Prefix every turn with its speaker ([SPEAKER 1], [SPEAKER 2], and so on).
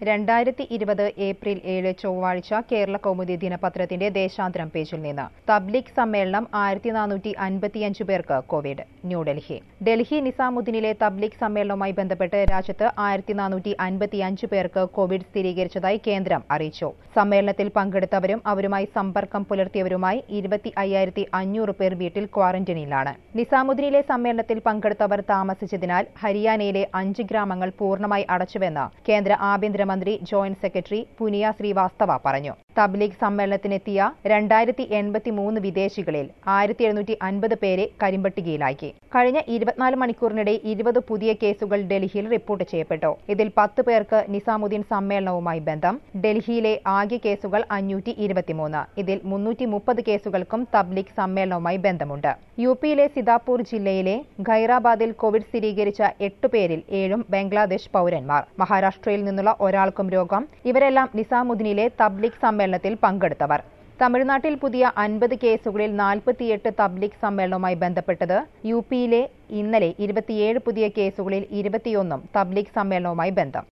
[SPEAKER 1] 2020 April 7 ചൊവ്വാഴ്ച കേരള കൗമുദി ദിനപത്രത്തിന്റെ ദേശാന്തരം പേജിൽ നിന്ന് തബ്ലീഗ് സമ്മേളനം 1455 പേർക്ക് കോവിഡ് ന്യൂഡൽഹി ഡൽഹി നിസാമുദ്ദീനിലെ തബ്ലീഗ് സമ്മേളനവുമായി ബന്ധപ്പെട്ട് രാജ്യത്ത് 1455 പേർക്ക് കോവിഡ് സ്ഥിരീകരിച്ചതായി കേന്ദ്രം അറിയിച്ചു. സമ്മേളനത്തിൽ പങ്കെടുത്തവരും അവരുമായി സമ്പർക്കം പുലർത്തിയവരുമായി 25,500 പേർ വീട്ടിൽ ക്വാറന്റൈനിലാണ്. നിസാമുദ്ദീനിലെ സമ്മേളനത്തിൽ പങ്കെടുത്തവർ താമസിച്ചതിനാൽ ഹരിയാനയിലെ 5 ഗ്രാമങ്ങൾ പൂർണ്ണമായി അടച്ചുവെന്ന് കേന്ദ്ര ആഭ്യന്തരമന്ത്രി ജോയിന്റ് സെക്രട്ടറി പുനിയ ശ്രീവാസ്തവ പറഞ്ഞു. തബ്ലീഗ് സമ്മേളനത്തിനെത്തിയ 2083 വിദേശികളിൽ 1750 പേരെ കരിമ്പട്ടികയിലാക്കി. കഴിഞ്ഞ 24 മണിക്കൂറിനിടെ 20 പുതിയ കേസുകൾ ഡൽഹിയിൽ റിപ്പോർട്ട് ചെയ്യപ്പെട്ടു. ഇതിൽ 10 പേർക്ക് നിസാമുദ്ദീൻ സമ്മേളനവുമായി ബന്ധം. ഡൽഹിയിലെ ആകെ കേസുകൾ 523. ഇതിൽ 330 കേസുകൾക്കും തബ്ലീഗ് സമ്മേളനവുമായി ബന്ധമുണ്ട്. യുപിയിലെ സിതാപൂർ ജില്ലയിലെ ഖൈറാബാദിൽ കോവിഡ് സ്ഥിരീകരിച്ച 8 പേരിൽ 7 ബംഗ്ലാദേശ് പൌരന്മാർ. മഹാരാഷ്ട്രയിൽ നിന്നുള്ള ഒരാൾക്കും രോഗം. ഇവരെല്ലാം നിസാമുദ്ദീനിലെ തബ്ലീഗ് സമ്മേളനത്തിൽ പങ്കെടുത്തവർ. തമിഴ്നാട്ടിൽ പുതിയ 50 കേസുകളിൽ 48 തബ്ലീഗ് സമ്മേളനവുമായി ബന്ധപ്പെട്ടത്. യുപിയിലെ ഇന്നലെ 27 പുതിയ കേസുകളിൽ 21 തബ്ലീഗ് സമ്മേളനവുമായി ബന്ധം.